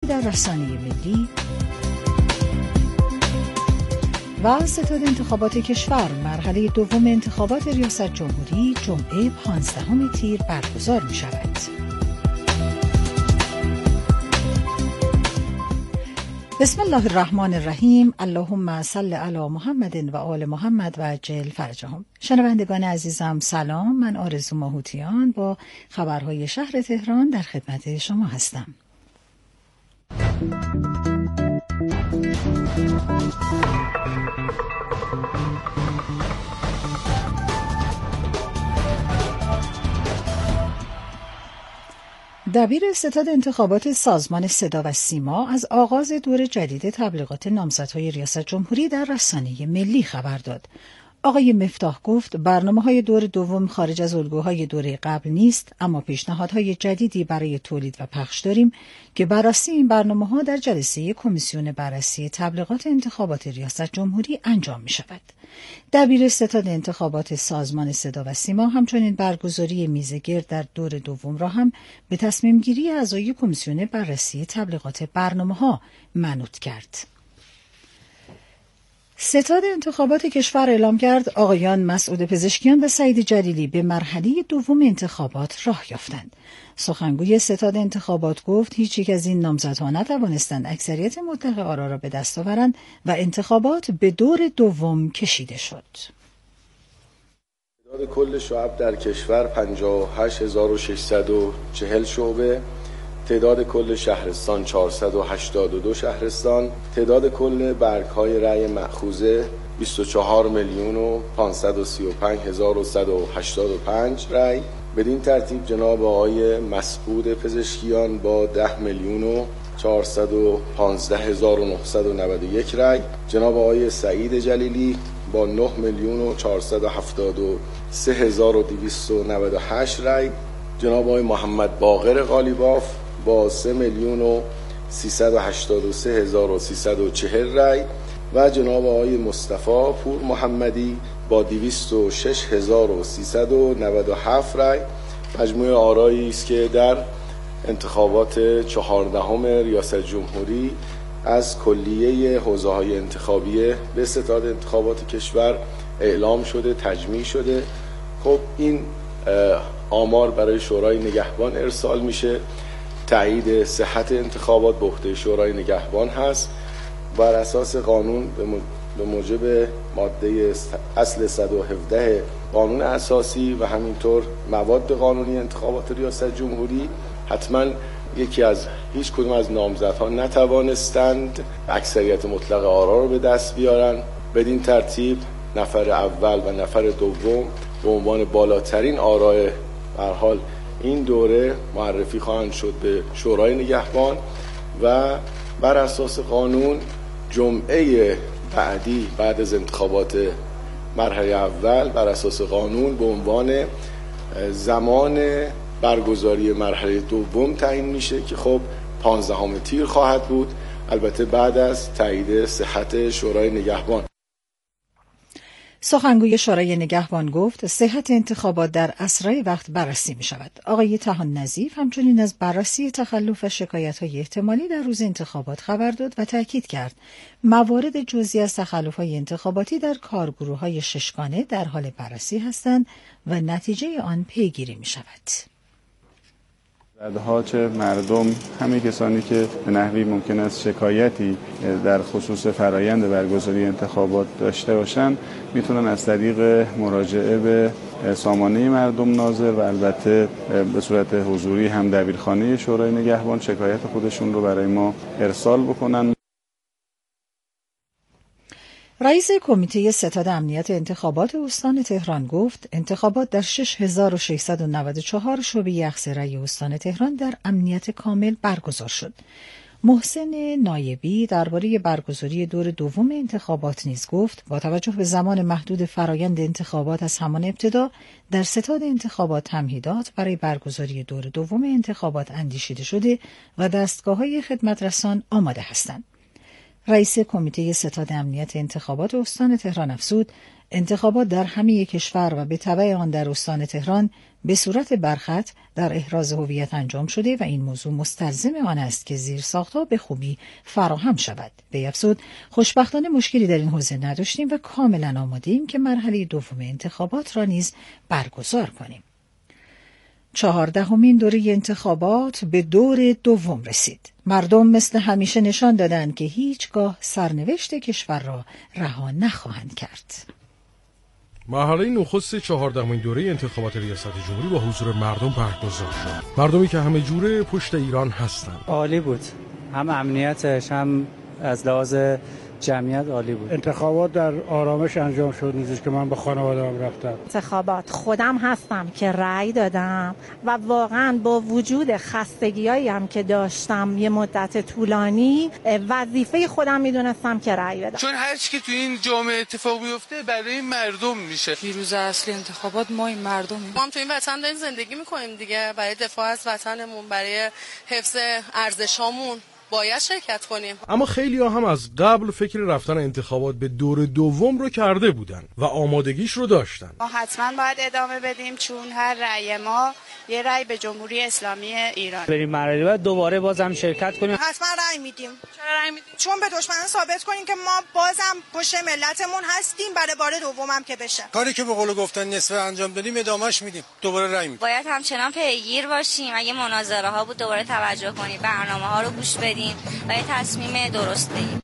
در رسانه ملی و ستاد انتخابات کشور مرحله دوم انتخابات ریاست جمهوری جمعه 15 تیر برگزار می شود. بسم الله الرحمن الرحیم. اللهم صل علی محمد و آل محمد و عجل فرجهم. شنوندگان عزیزم سلام، من آرزو ماهوتیان با خبرهای شهر تهران در خدمت شما هستم. دبیر ستاد انتخابات سازمان صدا و سیما از آغاز دور جدید تبلیغات نامزدهای ریاست جمهوری در رسانه ملی خبر داد. آقای مفتاح گفت برنامه‌های دور دوم خارج از الگوهای دوره قبل نیست، اما پیشنهادهای جدیدی برای تولید و پخش داریم که بررسی این برنامه‌ها در جلسه کمیسیون بررسی تبلیغات انتخابات ریاست جمهوری انجام می‌شود. دبیر ستاد انتخابات سازمان صدا و سیما همچنین برگزاری میزگرد در دور دوم را هم به تصمیم گیری اعضای کمیسیون بررسی تبلیغات برنامه‌ها منوط کرد. ستاد انتخابات کشور اعلام کرد آقایان مسعود پزشکیان و سعید جلیلی به مرحله دوم انتخابات راه یافتند. سخنگوی ستاد انتخابات گفت هیچ یک از این نامزدها نتوانستند اکثریت مطلق آرا را به دست آورند و انتخابات به دور دوم کشیده شد. تعداد کل شعب در کشور 58640 شعبه، تعداد کل شهرستان 482 شهرستان، تعداد کل برگ‌های رأی مأخوذه 24,535,185 رأی. بدین ترتیب جناب آقای مسعود پزشکیان با 10,415,991 رأی، جناب آقای سعید جلیلی با 9,473,298 رأی، جناب آقای محمد باقر قالیباف با 3,383,340 رأی و جناب آقای مصطفی پور محمدی با 206,397 رأی. مجموع آرایی است که در انتخابات 14 ریاست جمهوری از کلیه حوزه‌های انتخابی به ستاد انتخابات کشور اعلام شده، تجمیع شده. خب این آمار برای شورای نگهبان ارسال میشه. تایید صحت انتخابات به عهده شورای نگهبان هست. بر اساس قانون به موجب ماده اصل 117 قانون اساسی و همینطور مواد قانونی انتخابات ریاست جمهوری حتما هیچ کدوم از نامزدها نتوانستند اکثریت مطلق آرا رو به دست بیارن. بدین ترتیب نفر اول و نفر دوم به عنوان بالاترین آرای به هر حال این دوره معرفی خواهند شد به شورای نگهبان و بر اساس قانون جمعه بعدی بعد از انتخابات مرحله اول بر اساس قانون به عنوان زمان برگزاری مرحله دوم تعیین میشه که خب 15 تیر خواهد بود، البته بعد از تایید صحت شورای نگهبان. سخنگوی شورای نگهبان گفت صحت انتخابات در اسرع وقت بررسی می شود. آقای طحان نظیف همچنین از بررسی تخلف و شکایت‌های احتمالی در روز انتخابات خبر داد و تاکید کرد موارد جزئی از تخلف‌های انتخاباتی در کارگروه‌های ششگانه در حال بررسی هستند و نتیجه آن پیگیری می شود. ها چه مردم، همه کسانی که به نحوی ممکن است شکایتی در خصوص فرایند برگزاری انتخابات داشته باشند میتونن از طریق مراجعه به سامانه مردم ناظر و البته به صورت حضوری هم دبیرخانه شورای نگهبان شکایت خودشون رو برای ما ارسال بکنن. رئیس کمیته ستاد امنیت انتخابات استان تهران گفت انتخابات در 6694 شعبه اخضرای استان تهران در امنیت کامل برگزار شد. محسن نایبی درباره برگزاری دور دوم انتخابات نیز گفت با توجه به زمان محدود فرایند انتخابات از همان ابتدا در ستاد انتخابات تمهیدات برای برگزاری دور دوم انتخابات اندیشیده شده و دستگاه‌های خدمت رسان آماده هستند. رئیس کمیته ستاد امنیت انتخابات استان تهران افزود انتخابات در همه کشور و به تبع آن در استان تهران به صورت برخط در احراز هویت انجام شده و این موضوع مستلزم آن است که زیرساختها به خوبی فراهم شود. به افزود خوشبختانه مشکلی در این حوزه نداشتیم و کاملا آماده‌ایم که مرحله دوم انتخابات را نیز برگزار کنیم. 14مین دوره انتخابات به دور دوم رسید. مردم مثل همیشه نشان دادند که هیچگاه سرنوشت کشور را رها نخواهند کرد. مرحله نخست 14مین دوره انتخابات ریاست جمهوری با حضور مردم برگزار شد. مردمی که همه جوره پشت ایران هستند. عالی بود. هم امنیتش هم از لحاظ جمعیت عالی بود. انتخابات در آرامش انجام شد، نیستش که من به خانواده‌ام رفتم. انتخابات خودم هستم که رأی دادم و واقعا با وجود خستگیایی هم که داشتم یه مدت طولانی وظیفه خودم میدونستم که رأی بدم، چون هر چی که تو این جامعه اتفاق بیفته برای مردم میشه. پیروز اصلی انتخابات ما این مردمیم. ما هم تو این وطن داریم زندگی میکنیم دیگه، برای دفاع از وطنمون، برای حفظ ارزشامون باید شرکت کنیم. اما خیلی ها هم از قبل فکر رفتن انتخابات به دور دوم رو کرده بودن و آمادگیش رو داشتن. ما حتما باید ادامه بدیم چون هر رأی ما یه رأی به جمهوری اسلامی ایران. بریم مرحله بعد دوباره بازم شرکت کنیم. حتما رأی میدیم. چرا رأی میدیم؟ چون به دشمنان ثابت کنیم که ما بازم پشت ملتمون هستیم برای بار دومم که بشه. کاری که به قول گفتن نصف انجام دادیم ادامهش میدیم. دوباره رأی میدیم. باید همچنان پیگیر باشیم. اگه مناظره ها بود دوباره توجه کنیم، برنامه‌ها رو گوش بدیم و یه تصمیم درست بگیریم.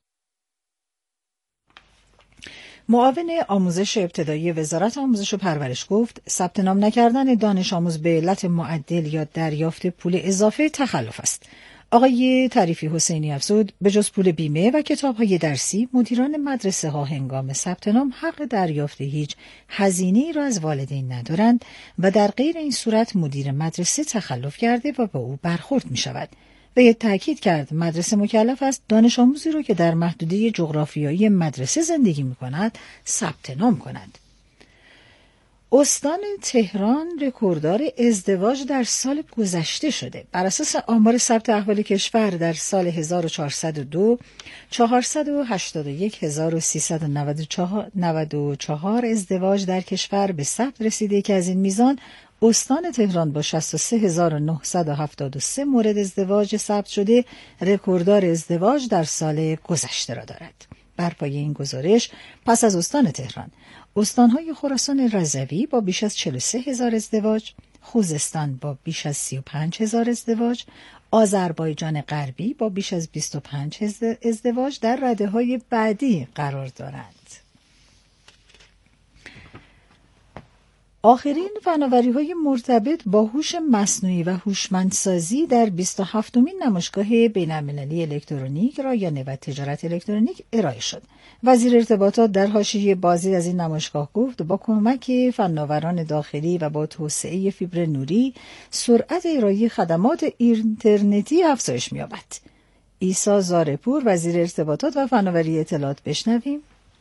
معاون آموزش ابتدایی وزارت آموزش و پرورش گفت ثبت نام نکردن دانش آموز به علت معدل یا دریافت پول اضافه تخلف است. آقای طریفی حسینی افزود به جز پول بیمه و کتاب‌های درسی، مدیران مدرسه ها هنگام ثبت نام حق دریافت هیچ هزینه‌ای را از والدین ندارند و در غیر این صورت مدیر مدرسه تخلف کرده و با او برخورد می‌شود. و تأکید کرد مدرسه مکلف است دانش آموزی را که در محدوده جغرافیایی مدرسه زندگی می‌کند ثبت نام کند. استان تهران رکورددار ازدواج در سال گذشته شده. بر اساس آمار ثبت احوال کشور در سال 1402 481,394 ازدواج در کشور به ثبت رسیده که از این میزان استان تهران با 63,973 مورد ازدواج ثبت شده رکورددار ازدواج در سال گذشته را دارد. بر پایه این گزارش پس از استان تهران، استانهای خراسان رضوی با بیش از 43,000 ازدواج، خوزستان با بیش از 35,000 ازدواج، آذربایجان غربی با بیش از 25,000 ازدواج در رده‌های بعدی قرار دارند. آخرین فناوری‌های مرتبط با هوش مصنوعی و هوشمندسازی در 27مین نمایشگاه بین‌المللی الکترونیک رایانه و تجارت الکترونیک ارائه شد. وزیر ارتباطات در حاشیه بازدید از این نمایشگاه گفت با کمک فناوران داخلی و با توسعه فیبر نوری سرعت ارائه خدمات اینترنتی افزایش می‌یابد. عیسی زارپور وزیر ارتباطات و فناوری اطلاعات بشنویم.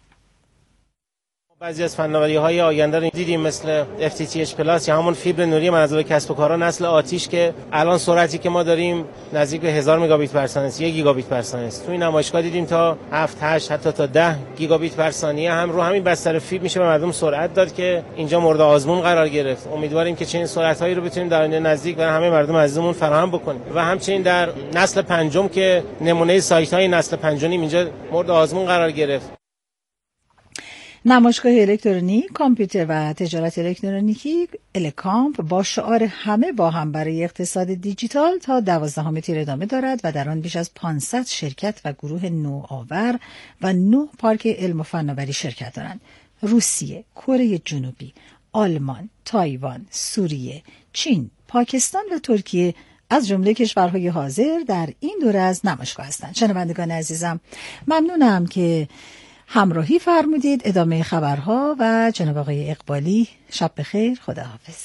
بعضی از فناوری‌های آینده رو دیدیم مثل FTTH پلاس یا همون فیبر نوری منظور کسب و کارها نسل آتیش که الان سرعتی که ما داریم نزدیک به 1000 مگابیت پر ثانیه است، 1 گیگابیت پر ثانیه است. تو این نمایشگاه دیدیم تا 7 8 حتی تا 10 گیگابیت پر ثانیه هم رو همین بستر فیبر میشه به مردم سرعت داد که اینجا مورد آزمون قرار گرفت. امیدواریم که چنین سرعت‌هایی رو بتونیم در آینده نزدیک برای همه مردم عزیزمون فراهم بکنیم و همچنین در نسل پنجم که نمونه سایت‌های نسل پنجم اینجا مورد آزمون قرار گرفت. نمایشگاه الکترونیک، کامپیوتر و تجارت الکترونیکی الکامپ با شعار همه با هم برای اقتصاد دیجیتال تا 12 تیر ادامه دارد و در آن بیش از 500 شرکت و گروه نوآور و 9 پارک علم و فناوری شرکت دارند. روسیه، کره جنوبی، آلمان، تایوان، سوریه، چین، پاکستان و ترکیه از جمله کشورهای حاضر در این دوره از نمایشگاه هستند. شنوندگان عزیزم، ممنونم که همراهی فرمودید. ادامه خبرها و جناب آقای اقبالی. شب بخیر، خداحافظ.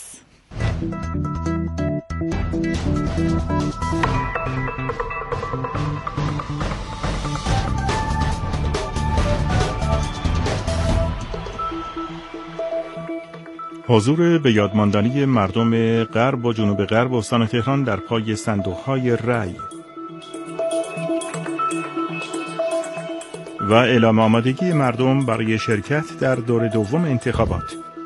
حضور به یادماندنی مردم غرب و جنوب غرب استان تهران در پای صندوق‌های رأی. و اعلام آمادگی مردم برای شرکت در دور دوم انتخابات.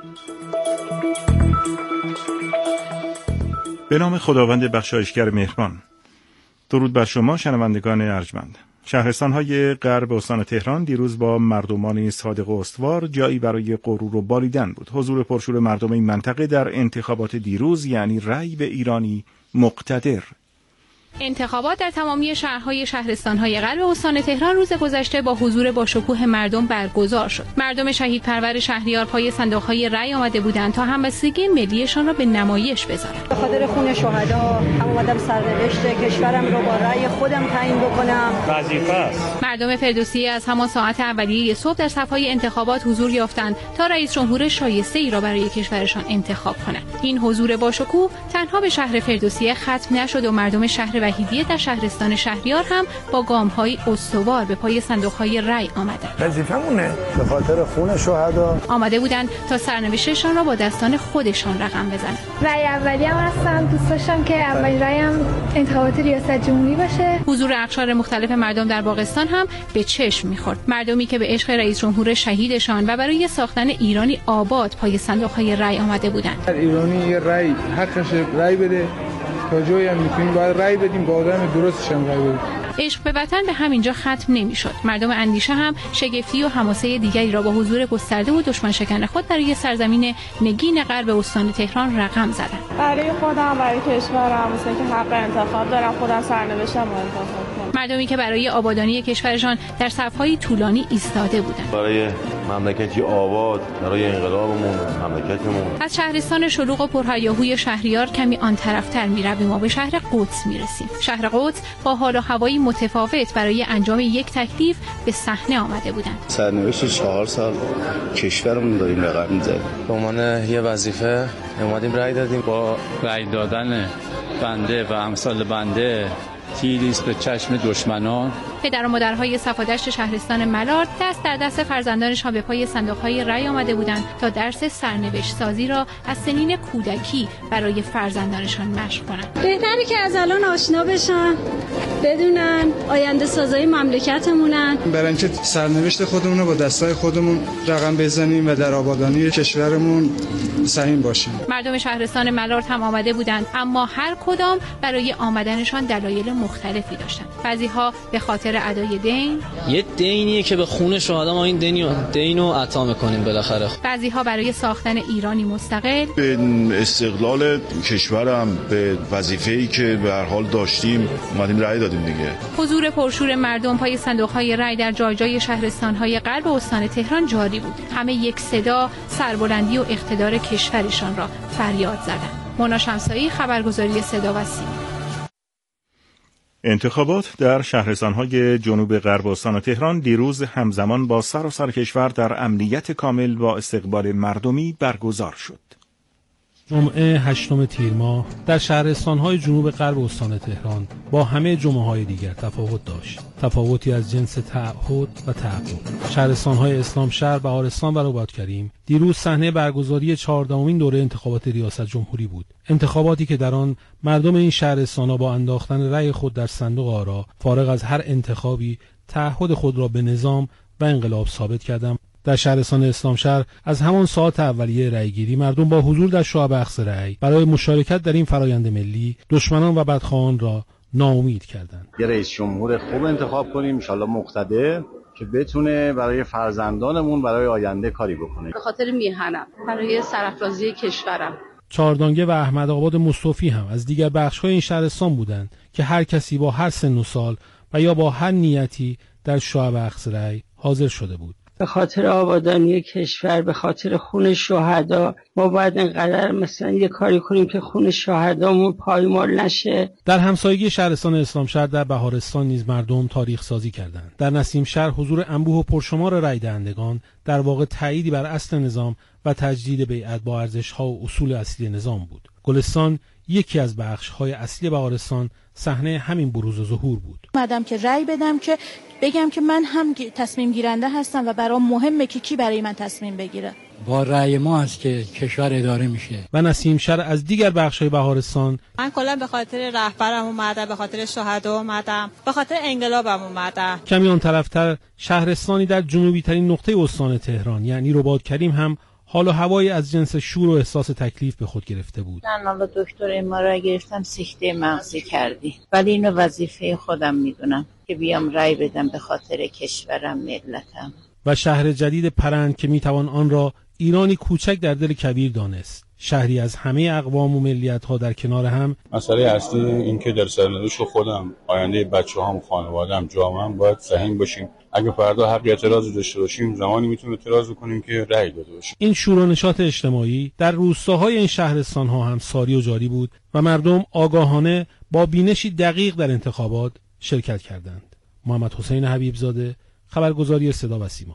به نام خداوند بخشایشگر مهربان. درود بر شما شنوندگان ارجمند. شهرستان‌های غرب استان تهران دیروز با مردمان صادق و استوار جایی برای غرور و بالیدن بود. حضور پرشور مردم این منطقه در انتخابات دیروز یعنی رأی به ایرانی مقتدر. انتخابات در تمامی شهرهای شهرستان‌های غرب استان تهران روز گذشته با حضور باشکوه مردم برگزار شد. مردم شهید پرور شهریار پای صندوق‌های رأی آمده بودند تا همبستگی ملیشان را به نمایش بذارند. به خاطر خون شهدا هم اومدم سرنوشت کشورم رو با رأی خودم تعیین بکنم. وظیفه است. مردم فردوسیه از همان ساعت اولیه صبح در صف‌های انتخابات حضور یافتند تا رئیس جمهور شایسته‌ای را برای کشورشان انتخاب کنند. این حضور باشکوه تنها به شهر فردوسیه ختم نشد و مردم شهر وحیدیه در شهرستان شهریار هم با گام‌های استوار به پای صندوق‌های رأی آمدند. وظیفه‌مونه به خاطر خون شهدا آمده بودند تا سرنوشتشان را با دستان خودشان رقم بزنند. رأی اولیه هم هستم، دوست داشتم که اولین رأیم انتخابات ریاست جمهوری باشه. حضور اقشار مختلف مردم در باغستان هم به چشم می‌خورد. مردمی که به عشق رئیس جمهور شهیدشان و برای ساختن ایرانی آباد پای صندوق‌های رأی آمده بودند. ایرانی رأی حقش رأی بده تا جایی هم میتونیم باید رأی بدیم، با آدم درستش هم رأی بدیم. عشق به وطن به همینجا ختم نمیشد. مردم اندیشه هم شگفتی و حماسه دیگری را با حضور گسترده و دشمن شکن خود برای سرزمین نگین غرب استان تهران رقم زدند. برای خودم، برای کشورم، مثل که حق انتخاب دارم، خودم سرنوشتم رو انتخاب کنم. مردمی که برای آبادانی کشورشان در صف‌های طولانی ایستاده بودند. برای مملکتی آباد، برای انقلابمون، مملکتمون. از شهرستان شلوغ و پرهیاهوی شهریار کمی آن طرفتر می‌رویم و به شهر قدس می‌رسیم. شهر قدس با حال و هوایی متفاوت برای انجام یک تکلیف به صحنه آمده بودند. سرنوشت 4 سال کشورمون داریم رقم می‌زنیم. به عنوان یه وظیفه اومدیم رأی دادیم. با رأی دادن بنده و امثال بنده تیریست به چشم دشمنان. پدر و مادرهای صفادشت شهرستان ملارد دست در دست فرزندانشان به پای صندوق‌های رأی آمده بودند تا درس سرنوشت سازی را از سنین کودکی برای فرزندانشان مشق کنند. بهتره که از الان آشنا بشن، بدونن آینده سازای مملکتمونن. برای اینکه سرنوشت خودمون رو با دستای خودمون رقم بزنیم و در آبادانی کشورمون سهیم باشیم. مردم شهرستان ملارد هم آمده بودند، اما هر کدام برای آمدنشان دلایل مختلفی داشتند. بعضی‌ها به خاطر ادای دین، یه دینیه که به خون شهدا ما این دینو عطا می‌کنیم بالاخره. بعضی‌ها برای ساختن ایرانی مستقل، به استقلال کشورم، به وظیفه‌ای که به هر حال داشتیم اومدیم رأی دادیم دیگه. حضور پرشور مردم پای صندوق‌های رأی در جای جای شهرستان‌های غرب استان تهران جاری بود. همه یک صدا سربلندی و اقتدار کشورشان را فریاد زدند. مونا شمسایی، خبرگزاری صدا و سیما. انتخابات در شهرستان‌های جنوب غرب استان تهران دیروز همزمان با سراسر کشور در امنیت کامل با استقبال مردمی برگزار شد. جمعه 8 تیر ماه در شهرستان‌های جنوب غرب استان تهران با همه جمعه‌های دیگر تفاوت داشت. تفاوتی از جنس تعهد و تعهد. شهرستان‌های اسلامشهر، بهارستان و رباط‌کریم دیروز صحنه برگزاری 14مین دوره انتخابات ریاست جمهوری بود. انتخاباتی که در آن مردم این شهرستان‌ها با انداختن رأی خود در صندوق آرا فارغ از هر انتخابی تعهد خود را به نظام و انقلاب ثابت کردند. در شهرستان اسلامشهر از همان ساعت اولیه رأیگیری مردم با حضور در شعب اخذ رأی برای مشارکت در این فرایند ملی دشمنان و بدخواهان را ناامید کردند. یه رئیس جمهور خوب انتخاب کنیم ان شاءالله مقتدر که بتونه برای فرزندانمون برای آینده کاری بکنه. به خاطر میهنم، برای سرافرازی کشورم. چهاردانگه و احمدآباد مصطفی هم از دیگر بخش‌های این شهرستان بودند که هر کسی با هر سن و سال و یا با هر نیتی در شعب اخذ رأی حاضر شده بود. به خاطر آبادانی کشور، به خاطر خون شهدا ما باید اینقدر مثلا یه کاری کنیم که خون شهدامون پایمال نشه. در همسایگی شهرستان اسلامشهر در بهارستان نیز مردم تاریخ سازی کردند. در نسیمشهر حضور انبوه و پرشمار رای دهندگان در واقع تأییدی بر اصل نظام و تجدید بیعت با ارزش‌ها و اصول اصلی نظام بود. گلستان یکی از بخش‌های اصلی بهارستان صحنه همین بروز و ظهور بود. اومدم که رأی بدم، که بگم که من هم تصمیم گیرنده هستم و برام مهمه که کی برای من تصمیم بگیره. با رأی ما است که کشور اداره میشه. و نسیم شر از دیگر بخش‌های بهارستان: من کلا به خاطر رهبرم اومدم، به خاطر شهدا اومدم، به خاطر انقلابم اومدم. کمی آن طرفتر شهرستانی در جنوبی ترین نقطه استان تهران یعنی رباطکریم هم حال و هوایی از جنس شور و احساس تکلیف به خود گرفته بود. من حالا دکتر ام‌آر گرفتم، سکته مغزی کردی، ولی اینو وظیفه خودم میدونم که بیام رأی بدم به خاطر کشورم، ملتم. و شهر جدید پرند که میتوان آن را ایرانی کوچک در دل کویر دانست، شهری از همه اقوام و ملیت‌ها در کنار هم. مسئله اصلی این که در سرنوشت خودم، آینده بچه‌هام، خانواده‌ام، جامعه‌ام باید سهیم باشیم. اگه فردا حق اعتراض داشته باشیم، زمانی میتونیم اعتراض کنیم که رأی داده باشیم. این شور و نشاط اجتماعی در روستاهای این شهرستان‌ها هم ساری و جاری بود و مردم آگاهانه با بینشی دقیق در انتخابات شرکت کردند. محمد حسین حبیبزاده، خبرگزاری صدا و سیما.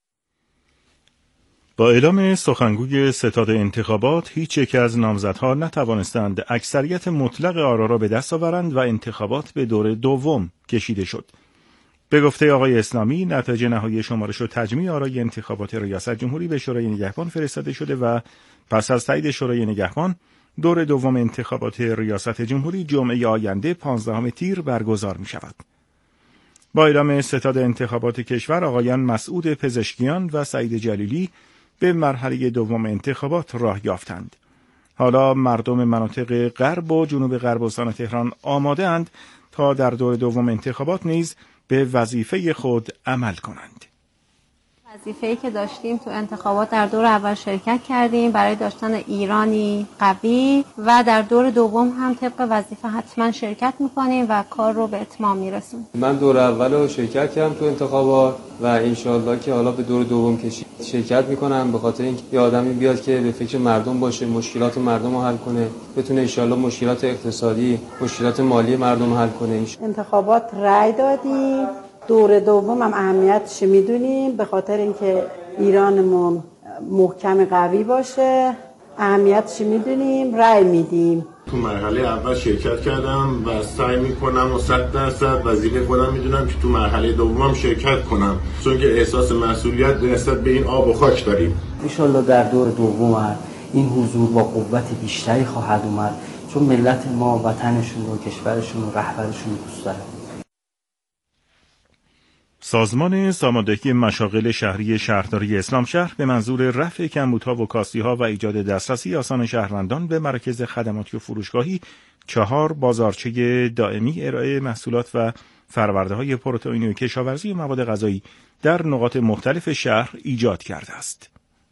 با اعلام سخنگوی ستاد انتخابات، هیچ یک از نامزدها نتوانستند اکثریت مطلق آرا را به دست آورند و انتخابات به دور دوم کشیده شد. به گفته آقای اسلامی، نتایج نهایی شمارش و تجمیع آرای انتخابات ریاست جمهوری به شورای نگهبان فرستاده شده و پس از تایید شورای نگهبان، دور دوم انتخابات ریاست جمهوری جمعه آینده 15 تیر برگزار می شود. با اعلام ستاد انتخابات کشور، آقایان مسعود پزشکیان و سعید جلیلی به مرحله دوم انتخابات راه یافتند. حالا مردم مناطق غرب و جنوب غرب استان تهران آماده اند تا در دور دوم انتخابات نیز به وظیفه خود عمل کنند. وظیفه‌ای که داشتیم تو انتخابات در دور اول شرکت کردیم برای داشتن ایرانی قوی و در دور دوم هم طبق وظیفه حتما شرکت میکنیم و کار رو به اتمام میرسونیم. من دور اول رو شرکت کردم تو انتخابات و انشالله که حالا به دور دوم شرکت میکنم، به خاطر اینکه یه آدمی بیاد که به فکر مردم باشه، مشکلات مردم رو حل کنه، بتونه انشالله مشکلات اقتصادی، مشکلات مالی مردم رو حل کنه. انتخابات رأی دادیم، دور دوم هم اهمیتش میدونیم، به خاطر اینکه ایرانمون محکم قوی باشه اهمیتش میدونیم، رأی میدیم. تو مرحله اول شرکت کردم و سعی میکنم و 100% وظیفه خودم میدونم که تو مرحله دوم شرکت کنم، چون که احساس مسئولیت نسبت به این آب و خاک داریم. ان شاءالله در دور دوم این حضور با قوت بیشتری خواهد اومد، چون ملت ما وطنشون و کشورشون و رهبرشون دوست داره. سازمان ساماندهی مشاغل شهری شهرداری اسلامشهر به منظور رفع کمبودها و کاستی‌ها و ایجاد دسترسی آسان شهروندان به مراکز خدماتی و فروشگاهی 4 بازارچه دائمی ارائه محصولات و فرورده‌های پروتئینی و کشاورزی و مواد غذایی در نقاط مختلف شهر ایجاد کرده است.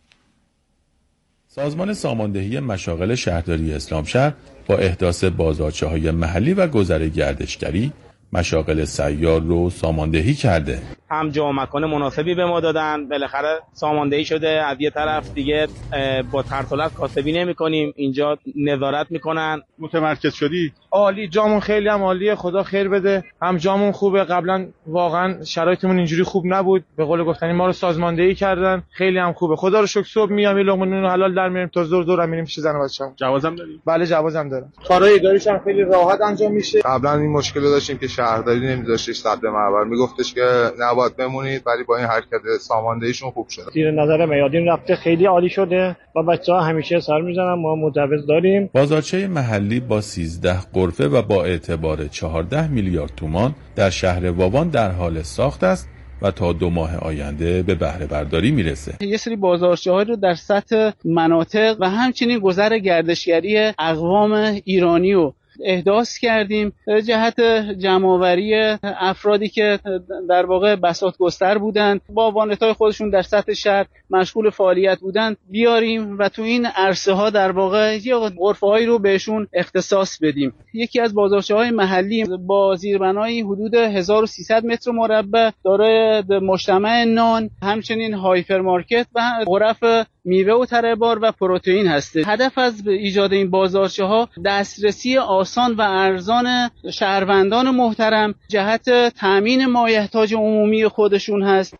سازمان ساماندهی مشاغل شهرداری اسلامشهر با احداث بازارچه‌های محلی و گذر گردشگری مشاغل سیار رو ساماندهی کرده. هم جا مکان مناسبی به ما دادن، بالاخره ساماندهی شده. از یه طرف دیگه با ترتلت کاسبی نمی کنیم، اینجا نظارت میکنن. متمرکز شدی؟ عالی، جامون خیلی هم عالیه، خدا خیر بده. هم جامون خوبه، قبلا واقعا شرایطمون اینجوری خوب نبود، به قول گفتنی ما رو سازماندهی کردن، خیلی هم خوبه. خدا رو شکر. صبح میام یه لقمه نون حلال در میاریم تا زور میریم پیش زن و بچه‌ام. جوازم داری؟ بله جوازم دارم. کارهای اداریش هم خیلی راحت انجام میشه. قبلا این مشکل داشتیم که شهرداری نمیذاشتش صد معبر، میگفتش که نباید بمونید، ولی با این حرکت ساماندهیشون خوب شده. زیر نظر میادین رفته، خیلی عالی شده و بچه‌ها همیشه سر میزنن. ما مجوز داریم. بازارچه محلی با 13 غرفه و با اعتبار 14 میلیارد تومان در شهر واوان در حال ساخت است و تا 2 ماه آینده به بهره برداری میرسه. یه سری بازارچه‌ها رو در سطح مناطق و همچنین گذر گردشگری اقوام ایرانی و احداث کردیم جهت جمع‌آوری افرادی که در واقع بساط‌گستر بودند، با وانت‌های خودشون در سطح شهر مشغول فعالیت بودند، بیاریم و تو این عرصه ها در واقع یه غرفه‌هایی رو بهشون اختصاص بدیم. یکی از بازارچه‌های محلی با زیربنایی حدود 1300 متر مربع دارای مجتمع نان، همچنین هایپرمارکت و غرف میوه و تره‌بار و پروتئین هسته. هدف از ایجاد این بازارچه‌ها دسترسی آسان و ارزان شهروندان محترم جهت تامین مایحتاج عمومی خودشون هست.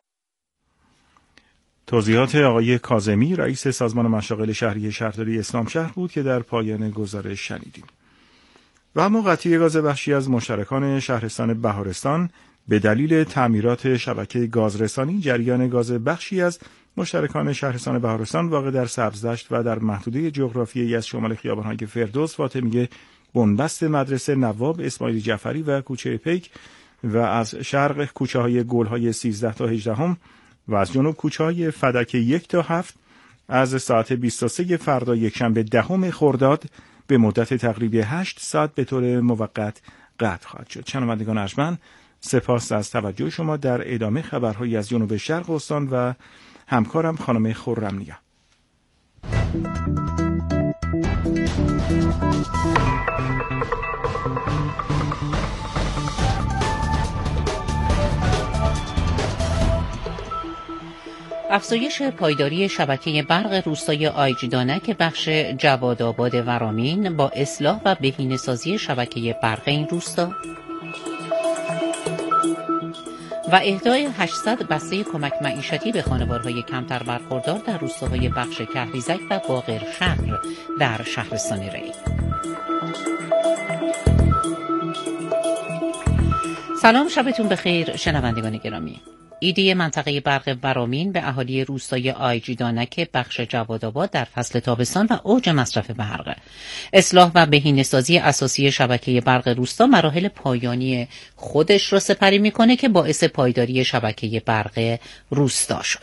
توضیحات آقای کاظمی رئیس سازمان مشاغل شهری شهرداری اسلامشهر بود که در پایان گزارش شنیدیم. و اما قطعی گاز بخشی از مشترکان شهرستان بهارستان به دلیل تعمیرات شبکه گازرسانی جریان گاز بخشی از مشترکان شهرستان بهارستان واقع در سبزدشت و در محدوده جغرافیایی از شمال خیابان‌های فردوس، فاطمیه، بنبست مدرسه نواب، اسماعیل جعفری و کوچه پیک و از شرق کوچه‌های گل‌های 13 تا 18 و از جنوب کوچه‌های فدک 1 تا 7 از ساعت 23 فردا یکشنبه 10 خرداد به مدت تقریبی 8 ساعت به طور موقت قطع خواهد شد. شنوندگان ارجمند، سپاس از توجه شما. در ادامه خبرهایی از جنوب شرق استان و همکارم خانم خرم‌نیا. افزایش پایداری شبکه برق روستای آیجدانک بخش جوادآباد ورامین با اصلاح و بهینه‌سازی شبکه برق این روستا و اهدای 800 بسته کمک معیشتی به خانوارهای کمتر برخوردار در روستاهای بخش کهریزک و باقر شهر در شهرستان ری. سلام، شبتون بخیر شنوندگان گرامی. ایده منطقه برق ورامین به اهالی روستای آیجدانک بخش جوادآباد در فصل تابستان و اوج مصرف برق. اصلاح و بهینه‌سازی اساسی شبکه برق روستا مراحل پایانی خودش را سپری میکنه که باعث پایداری شبکه برق روستا شده.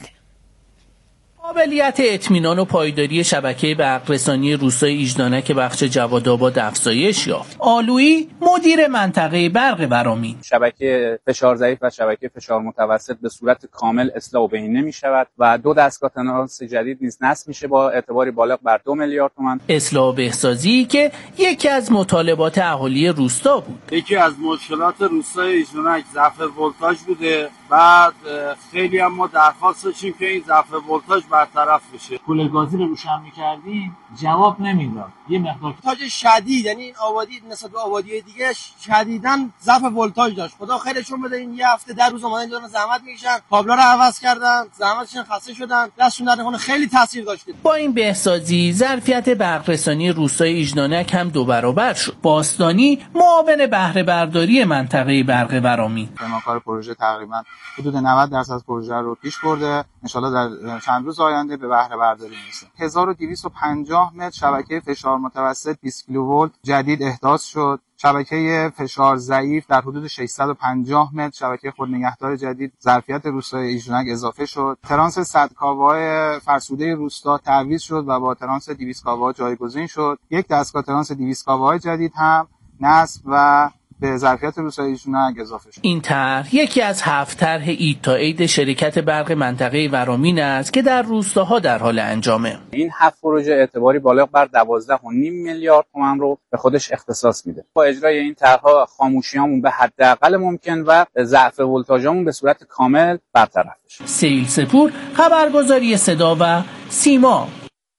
قابلیت اطمینان و پایداری شبکه برق رسانی روستای ایجدانک بخش جوادآباد افزایش یافت. آلویی، مدیر منطقه برق ورامین: شبکه فشار ضعیف و شبکه فشار متوسط به صورت کامل اصلاح و بهینه می شود و 2 دستگاه تنس جدید نیز نصب میشه با اعتباری بالغ بر 2 میلیارد تومان. اصلاح و بهسازی که یکی از مطالبات اهالی روستا بود. یکی از مشکلات روستای ایجدانک ضعف ولتاژ بوده. بعد خیلی هم ما درخواست داشتیم که این ضعف ولتاژ برطرف بشه. کولر گازی رو روشن می‌کردیم جواب نمیداد. یه مقدار ولتاژ شدید، یعنی آبادی نسبت به آبادی دیگه شدیداً ضعف ولتاژ داشت. خدا خیرشون بده، این یه هفته 10 روز اومدن دارن زحمت میکشن، کابلا رو عوض کردن، زحمتشون خسته شدن، دستشون در نکنه خیلی تاثیر داشته. با این بهسازی ظرفیت برق رسانی روستای ایجدانک هم 2 برابر شد. باستانی، معاون بهره برداری منطقه برق ورامین: پیمانکار پروژه تقریباً حدود 90% پروژه رو پیش برده. ان شاءالله در چند روز آینده به بهره برداری میرسه. 1250 متر شبکه فشار متوسط 20 کیلوولت جدید احداث شد. شبکه فشار ضعیف در حدود 650 متر شبکه خودنگهدار جدید ظرفیت روستای ایجدانک اضافه شد. ترانس 100 کاوه فرسوده روستا تعویض شد و با ترانس 200 کاوه جایگزین شد. 1 دستگاه ترانس 200 کاوه جدید هم نصب و به ظرفیت روستای ایجدانک اضافه شد. این طرح یکی از 7 طرح اید تا عید شرکت برق منطقه ورامین است که در روستاها در حال انجامه. این 7 پروژه اعتباری بالغ بر 12.5 میلیارد تومان رو به خودش اختصاص میده. با اجرای این طرح‌ها خاموشیامون به حداقل ممکن و ضعف ولتاژمون به صورت کامل برطرف بشه. سیل سپور، خبرگزاری صدا و سیما.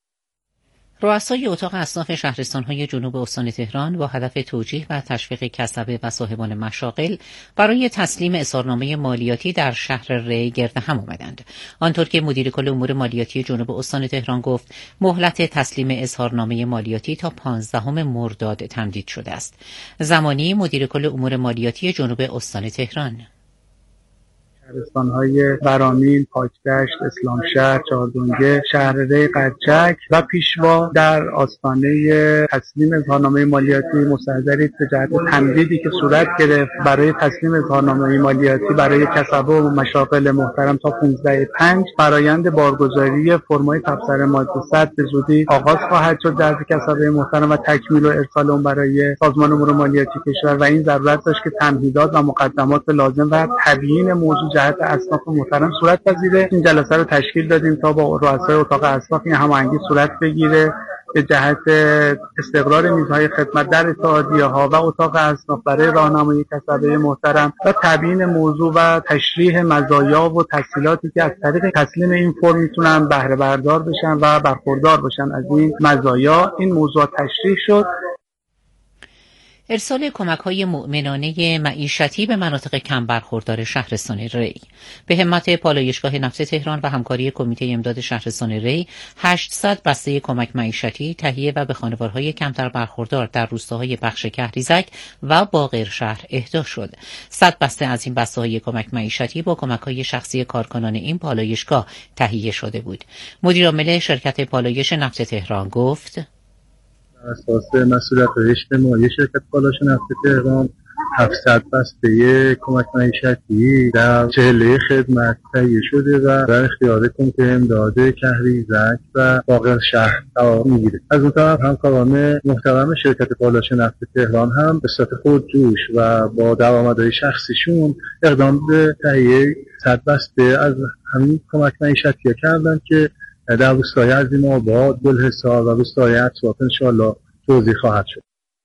رؤسای اتاق اصناف شهرستان‌های جنوب استان تهران با هدف توجیه و تشویق کسبه و صاحبان مشاغل برای تسلیم اظهارنامه مالیاتی در شهر ری گرد هم آمدند. آنطور که مدیر کل امور مالیاتی جنوب استان تهران گفت، مهلت تسلیم اظهارنامه مالیاتی تا 15 مرداد تمدید شده است. زمانی، مدیر کل امور مالیاتی جنوب استان تهران: شهرستان‌های ورامین، پاکدشت، اسلامشهر، چهاردونگه، شهر ری، قرچک و پیشوا در آستانه تسلیم اظهارنامه مالیاتی مستحضرید به جهت تمدیدی که صورت گرفت برای تسلیم اظهارنامه مالیاتی برای کسبه و مشاغل محترم تا 15/5 فرآیند بارگذاری فرمای تبصره ماده 100 به زودی آغاز خواهد شد در کسبه محترم و تکمیل و ارسال اون برای سازمان امور مالیاتی کشور و این ضرورت داشت که تمهیدات و مقدمات لازم و تبیین موضوع جهت اصناف محترم صورت پذیره. این جلسه رو تشکیل دادیم تا با رؤسای اتاق اصناف این هماهنگی صورت بگیره به جهت استقرار میزهای خدمت در اتحادیه‌ها و اتاق اصناف برای راهنمایی کسبه محترم و تبیین موضوع و تشریح مزایا و تسهیلاتی که از طریق تسلیم این فرم میتونن بهره بردار بشن و برخوردار بشن از این مزایا. این موضوع تشریح شد. ارسال کمک‌های مؤمنانه معیشتی به مناطق کم برخوردار شهرستان ری. به همت پالایشگاه نفت تهران و همکاری کمیته امداد شهرستان ری 800 بسته کمک معیشتی تهیه و به خانوارهای کمتر برخوردار در روستاهای بخش کهریزک و باقر شهر اهدا شد. 100 بسته از این بسته‌های کمک معیشتی با کمک‌های شخصی کارکنان این پالایشگاه تهیه شده بود. مدیر عامل شرکت پالایش نفت تهران گفت: اساس مسئولیت اجتماعی شرکت پالایش نفت تهران 700 بسته کمک معیشتی در چهله خدمت تهیه شده و در اختیار کمیته امداد کهریزک و باقر شهر قرار میگیره. از اون طرف همکاران محترم شرکت پالایش نفت تهران هم به صورت خودجوش و با درآمدهای شخصیشون اقدام به تهیه 100 بسته از همین کمک معیشتی کردن که در روستای عظیم‌آباد، گلحصار و روستای اطراف انشاءالله توزیع خواهد شد.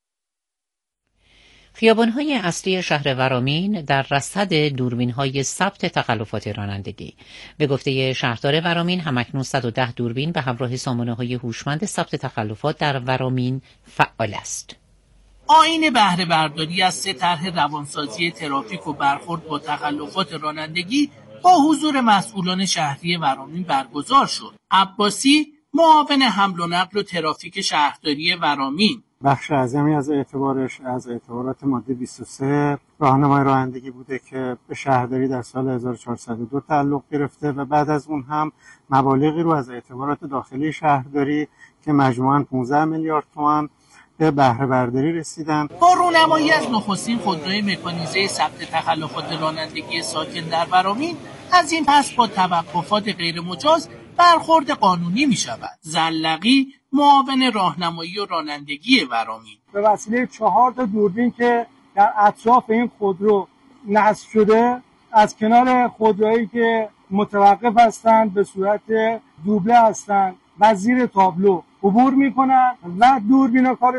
خیابان‌های اصلی شهر ورامین در رصد دوربین‌های ثبت تخلفات رانندگی. به گفته شهردار ورامین همکنون 110 دوربین به همراه سامانه‌های هوشمند ثبت تخلفات در ورامین فعال است. آیین بهره برداری از 3 طرح روانسازی ترافیک و برخورد با تخلفات رانندگی با حضور مسئولان شهری ورامین برگزار شد. عباسی، معاون حمل و نقل و ترافیک شهرداری ورامین: بخش اعظمی از اعتبارات ماده 23 راهنمای رانندگی بوده که به شهرداری در سال 1402 تعلق گرفته و بعد از اون هم مبالغی رو از اعتبارات داخلی شهرداری که مجموعاً 15 میلیارد تومان به بهره برداری رسیدن. با رونمایی از نخستین خودروی مکانیزه ثبت تخلفات رانندگی ساکن در ورامین، از این پس با توقفات غیر مجاز برخورد قانونی می شود. زلقی، معاون راهنمایی و رانندگی ورامین: به وسیله 4 دوربین که در اطراف این خودرو نصب شده، از کنار خودروهایی که متوقف هستند به صورت دوبله هستند و زیر تابلو عبور میکنن و دوربینا کار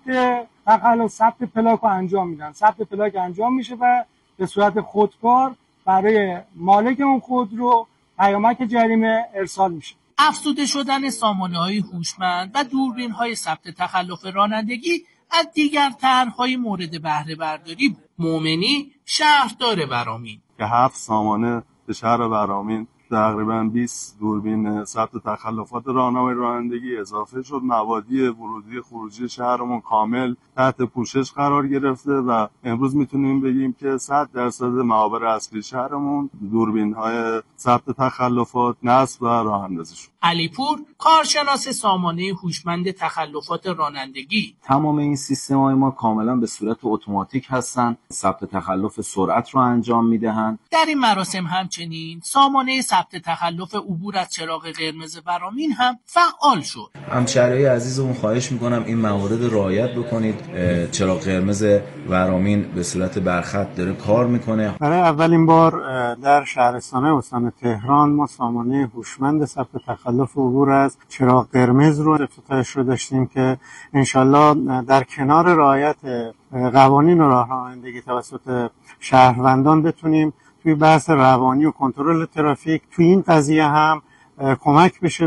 ثبت پلاک رو انجام میدن. ثبت پلاک انجام میشه و به صورت خودکار برای مالک اون خودرو پیامک جریمه ارسال میشه. افزوده شدن سامانه‌های هوشمند و دوربین‌های ثبت تخلف رانندگی از دیگر طرح‌های مورد بهره برداری بود. مومنی، شهردار ورامین: که 7 سامانه به شهر ورامین تقریباً 20 دوربین ثبت تخلفات راهنمای رانندگی اضافه شد. موادی ورودی خروجی شهرمون کامل تحت پوشش قرار گرفته و امروز میتونیم بگیم که 100% معابر اصلی شهرمون دوربین‌های ثبت تخلفات نصب و راه اندازی شد. علیپور، کارشناس سامانه هوشمند تخلفات رانندگی: تمام این سیستم‌های ما کاملا به صورت اتوماتیک هستن، ثبت تخلف سرعت رو انجام میدهند. در این مراسم همچنین سامانه ثبت تخلف عبور از چراغ قرمز ورامین هم فعال شد. همشهریای عزیزمون خواهش میکنم این موارد رعایت بکنید. چراغ قرمز ورامین به صورت برخط داره کار میکنه. برای اولین بار در شهرستان استان تهران ما سامانه هوشمند ثبت تخلف عبور از چراغ قرمز رو افتتاحش رو داشتیم که انشالله در کنار رعایت قوانین و راهنمایی توسط شهروندان بتونیم توی بحث روانی و کنترل ترافیک توی این قضیه هم کمک بشه.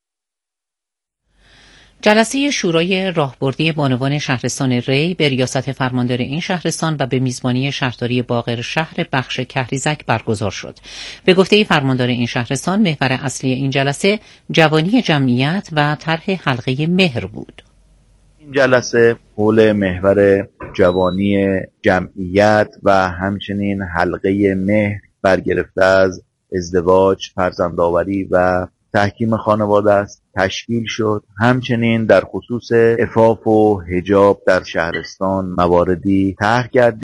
جلسه شورای راهبردی بانوان شهرستان ری به ریاست فرماندار این شهرستان و به میزبانی شهرداری باقر شهر بخش کهریزک برگزار شد. به گفته فرماندار این شهرستان محور اصلی این جلسه جوانی جمعیت و طرح حلقه مهر بود. این جلسه حول محور جوانی جمعیت و همچنین حلقه مهر برگرفته از ازدواج، فرزندآوری و تحکیم خانواده است تشکیل شد. همچنین در خصوص عفاف و حجاب در شهرستان مواردی طرح گردید.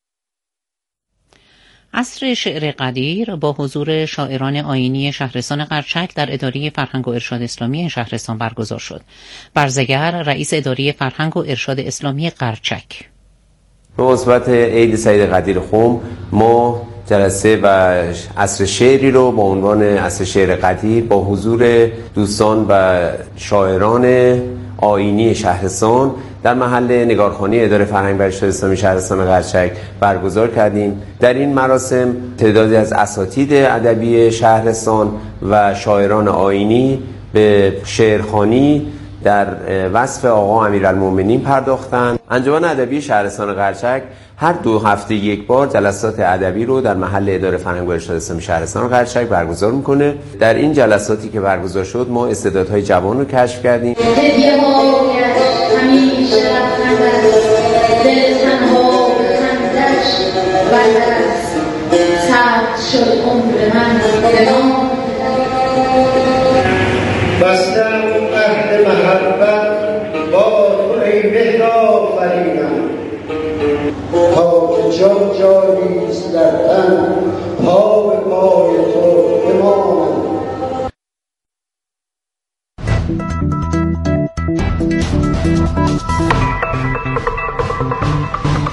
عصر شعر قدیر با حضور شاعران آیینی شهرستان قرچک در اداره فرهنگ و ارشاد اسلامی این شهرستان برگزار شد. برزگر، رئیس اداره فرهنگ و ارشاد اسلامی قرچک: به مناسبت عید سعید قدیر خم ما جلسه و عصر شعری رو با عنوان عصر شعر قدیر با حضور دوستان و شاعران آیینی شهرستان در محل نگارخانه اداره فرهنگ و ارشاد اسلامی شهرستان قرچک برگزار کردیم. در این مراسم تعدادی از اساتید ادبی شهرستان و شاعران آیینی به شعرخوانی در وصف آقا امیرالمومنین پرداختند. انجمن ادبی شهرستان قرچک هر 2 هفته یک بار جلسات ادبی رو در محل اداره فرهنگ و ارشاد اسلامی شهرستان قرچک برگزار میکنه. در این جلساتی که برگزار شد ما استعدادهای جوان رو کشف کردیم. بستم عهد محبت با تو ای مهر آفرینم تا که جان جانیست در تن